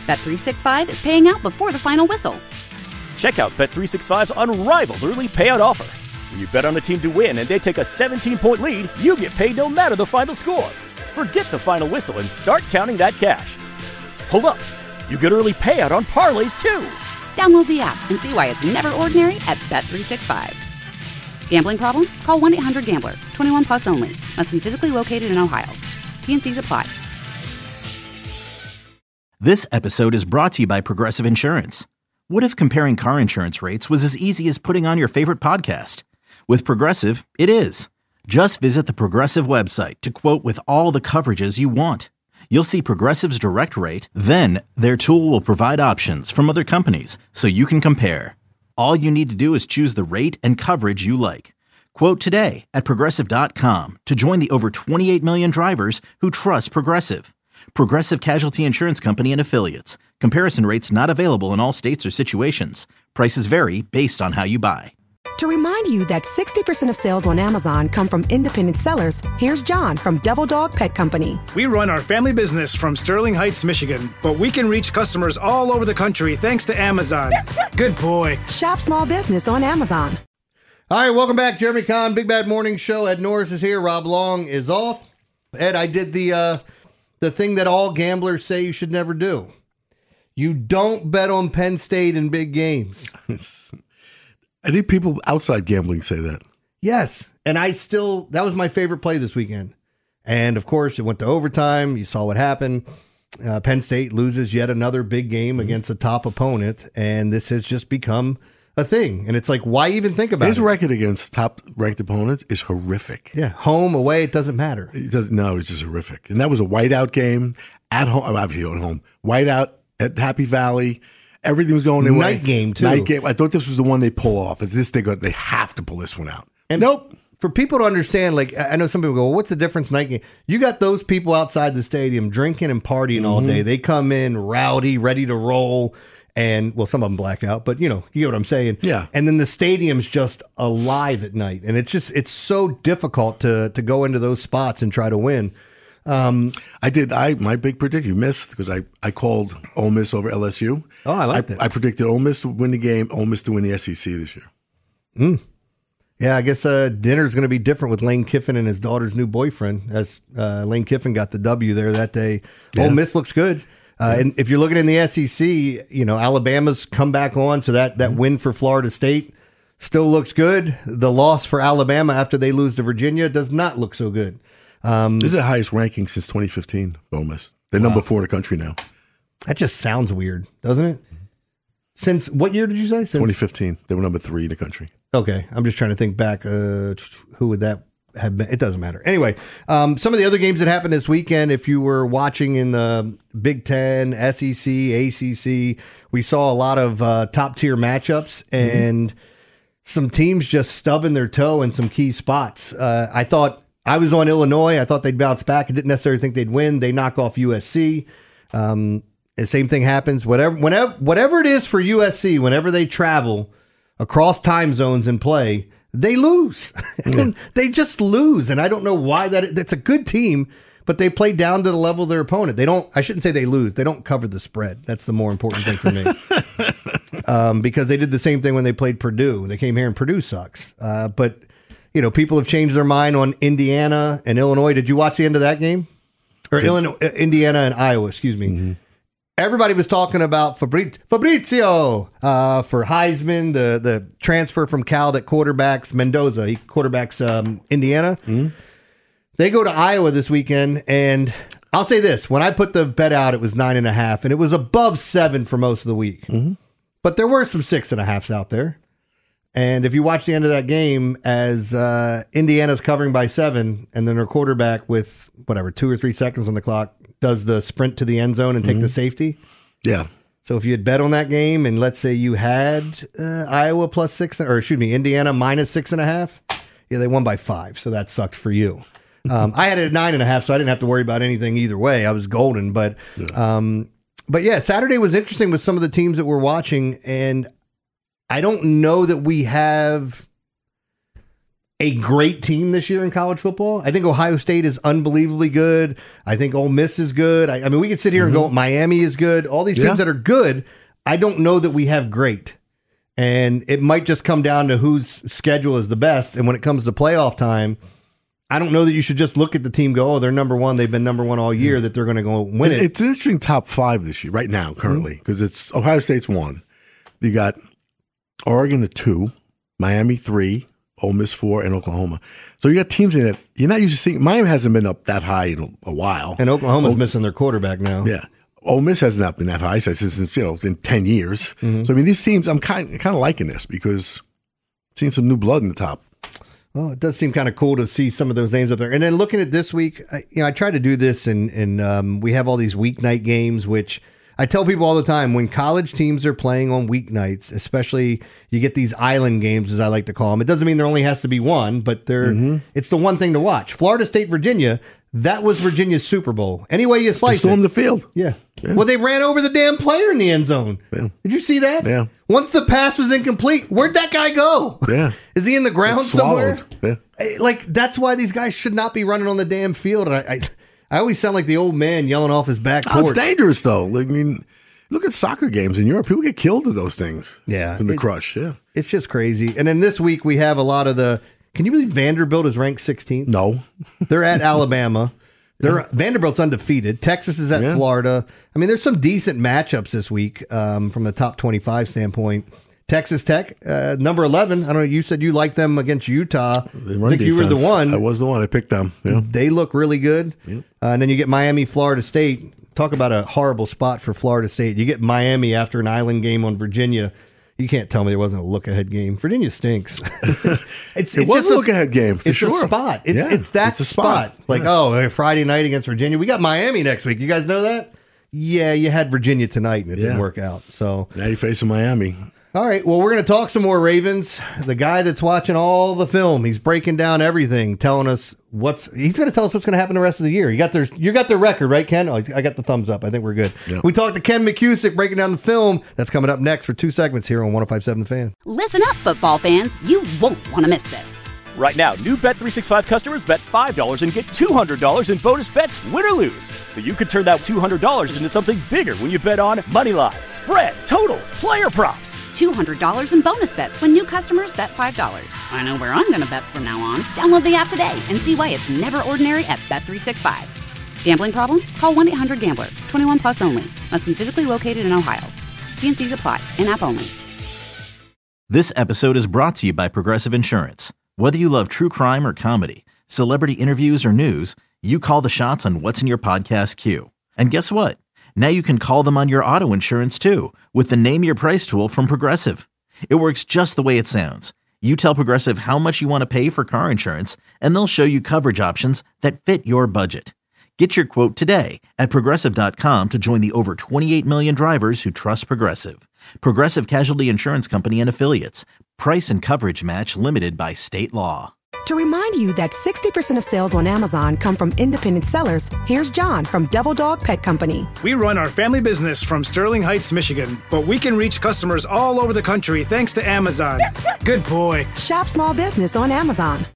Bet365 is paying out before the final whistle. Check out Bet365's unrivaled early payout offer. When you bet on a team to win and they take a 17-point lead, you get paid no matter the final score. Forget the final whistle and start counting that cash. Hold up. You get early payout on parlays, too. Download the app and see why it's never ordinary at Bet365. Gambling problem? Call 1-800-GAMBLER. 21 plus only. Must be physically located in Ohio. T&Cs apply. This episode is brought to you by Progressive Insurance. What if comparing car insurance rates was as easy as putting on your favorite podcast? With Progressive, it is. Just visit the Progressive website to quote with all the coverages you want. You'll see Progressive's direct rate, then their tool will provide options from other companies so you can compare. All you need to do is choose the rate and coverage you like. Quote today at Progressive.com to join the over 28 million drivers who trust Progressive. Progressive Casualty Insurance Company and Affiliates. Comparison rates not available in all states or situations. Prices vary based on how you buy. To remind you that 60% of sales on Amazon come from independent sellers, here's John from Devil Dog Pet Company. We run our family business from Sterling Heights, Michigan, but we can reach customers all over the country thanks to Amazon. Good boy. Shop small business on Amazon. All right, welcome back. Jeremy Kahn, Big Bad Morning Show. Ed Norris is here. Rob Long is off. Ed, I did the thing that all gamblers say you should never do. You don't bet on Penn State in big games. I think people outside gambling say that. Yes. And that was my favorite play this weekend. And of course, it went to overtime. You saw what happened. Penn State loses yet another big game against a top opponent. And this has just become a thing. And it's like, why even think about it? His record against top ranked opponents is horrific. Yeah. Home, away, it doesn't matter. No, it's just horrific. And that was a whiteout game at home. I'm obviously at home. Whiteout at Happy Valley. Everything was going their way. Night game, too. Night game. I thought this was the one they pull off. It's this, they have to pull this one out. And nope. For people to understand, like, I know some people go, well, what's the difference night game? You got those people outside the stadium drinking and partying all day. They come in rowdy, ready to roll. And, well, some of them black out, but, you get what I'm saying. Yeah. And then the stadium's just alive at night. And it's so difficult to go into those spots and try to win. My big prediction, you missed because I called Ole Miss over LSU. Oh, I like that. I predicted Ole Miss to win the game, Ole Miss to win the SEC this year. Yeah, I guess dinner's going to be different with Lane Kiffin and his daughter's new boyfriend, as Lane Kiffin got the W there that day. Yeah. Ole Miss looks good. And if you're looking in the SEC, Alabama's come back on, so that win for Florida State still looks good. The loss for Alabama after they lose to Virginia does not look so good. This is the highest ranking since 2015, Ole Miss. They're number 4 in the country now. That just sounds weird, doesn't it? Since what year did you say? Since 2015. They were number 3 in the country. Okay. I'm just trying to think back. Who would that have been? It doesn't matter. Anyway, some of the other games that happened this weekend, if you were watching in the Big Ten, SEC, ACC, we saw a lot of top-tier matchups and some teams just stubbing their toe in some key spots. I was on Illinois. I thought they'd bounce back. I didn't necessarily think they'd win. They knock off USC. The same thing happens. Whatever it is for USC, whenever they travel across time zones and play, they lose. They just lose. And I don't know why that's a good team, but they play down to the level of their opponent. I shouldn't say they lose. They don't cover the spread. That's the more important thing for me. Because they did the same thing when they played Purdue. They came here and Purdue sucks. But people have changed their mind on Indiana and Illinois. Did you watch the end of that game? Or Indiana and Iowa, excuse me. Mm-hmm. Everybody was talking about Fabrizio for Heisman, the transfer from Cal that quarterbacks Mendoza. He quarterbacks Indiana. Mm-hmm. They go to Iowa this weekend, and I'll say this. When I put the bet out, it was 9.5, and it was above 7 for most of the week. Mm-hmm. But there were some 6.5s out there. And if you watch the end of that game, as Indiana's covering by 7, and then their quarterback with 2 or 3 seconds on the clock does the sprint to the end zone and take the safety. Yeah. So if you had bet on that game, and let's say you had Iowa plus 6, or Indiana minus 6.5, they won by 5. So that sucked for you. I had it at 9.5, so I didn't have to worry about anything either way. I was golden, but yeah, Saturday was interesting with some of the teams that we're watching, and I don't know that we have a great team this year in college football. I think Ohio State is unbelievably good. I think Ole Miss is good. I mean, we could sit here and go, Miami is good. All these teams that are good, I don't know that we have great. And it might just come down to whose schedule is the best. And when it comes to playoff time, I don't know that you should just look at the team, go, oh, they're number one. They've been number one all year, that they're going to go win it. It's an interesting top 5 this year, right now, currently, because it's Ohio State's 1. You got Oregon at 2, Miami 3, Ole Miss 4, and Oklahoma. So you got teams in it. You're not used to seeing. Miami hasn't been up that high in a while. And Oklahoma's missing their quarterback now. Yeah. Ole Miss has not been that high since in 10 years. So, I mean, these teams, I'm kind of liking this because seeing some new blood in the top. Well, it does seem kind of cool to see some of those names up there. And then looking at this week, I try to do this, and we have all these weeknight games, which I tell people all the time, when college teams are playing on weeknights, especially you get these island games, as I like to call them. It doesn't mean there only has to be one, but it's the one thing to watch. Florida State, Virginia, that was Virginia's Super Bowl. Any way you slice it. Storm the field. Yeah. Well, they ran over the damn player in the end zone. Yeah. Did you see that? Yeah. Once the pass was incomplete, where'd that guy go? Yeah. Is he in the ground somewhere? Yeah. Like, that's why these guys should not be running on the damn field. And I always sound like the old man yelling off his back porch. It's dangerous, though. Like, I mean, look at soccer games in Europe. People get killed with those things. Yeah. In the crush. Yeah. It's just crazy. And then this week we have a lot of the. Can you believe Vanderbilt is ranked 16th? No. They're at Alabama. Vanderbilt's undefeated. Texas is at Florida. I mean, there's some decent matchups this week from the top 25 standpoint. Texas Tech, number 11. I don't know. You said you liked them against Utah. I think you were the one. I was the one. I picked them. Yeah. They look really good. Yeah. And then you get Miami, Florida State. Talk about a horrible spot for Florida State. You get Miami after an island game on Virginia. You can't tell me there wasn't a look-ahead game. Virginia stinks. It was a look-ahead game, for sure. It's a spot. It's that spot. Like, Friday night against Virginia. We got Miami next week. You guys know that? Yeah, you had Virginia tonight, and it didn't work out. So now you're facing Miami. All right, well, we're going to talk some more Ravens. The guy that's watching all the film, he's breaking down everything, telling us he's going to tell us what's going to happen the rest of the year. You got their record, right, Ken? Oh, I got the thumbs up. I think we're good. Yep. We talked to Ken McCusick breaking down the film. That's coming up next for 2 segments here on 105.7 The Fan. Listen up, football fans. You won't want to miss this. Right now, new Bet365 customers bet $5 and get $200 in bonus bets, win or lose. So you could turn that $200 into something bigger when you bet on moneyline, spread, totals, player props. $200 in bonus bets when new customers bet $5. I know where I'm going to bet from now on. Download the app today and see why it's never ordinary at Bet365. Gambling problem? Call 1-800-GAMBLER. 21 plus only. Must be physically located in Ohio. T&Cs apply. In-app only. This episode is brought to you by Progressive Insurance. Whether you love true crime or comedy, celebrity interviews or news, you call the shots on what's in your podcast queue. And guess what? Now you can call them on your auto insurance too with the Name Your Price tool from Progressive. It works just the way it sounds. You tell Progressive how much you want to pay for car insurance, and they'll show you coverage options that fit your budget. Get your quote today at Progressive.com to join the over 28 million drivers who trust Progressive. Progressive Casualty Insurance Company and Affiliates. Price and coverage match limited by state law. To remind you that 60% of sales on Amazon come from independent sellers, here's John from Devil Dog Pet Company. We run our family business from Sterling Heights, Michigan, but we can reach customers all over the country thanks to Amazon. Good boy. Shop small business on Amazon.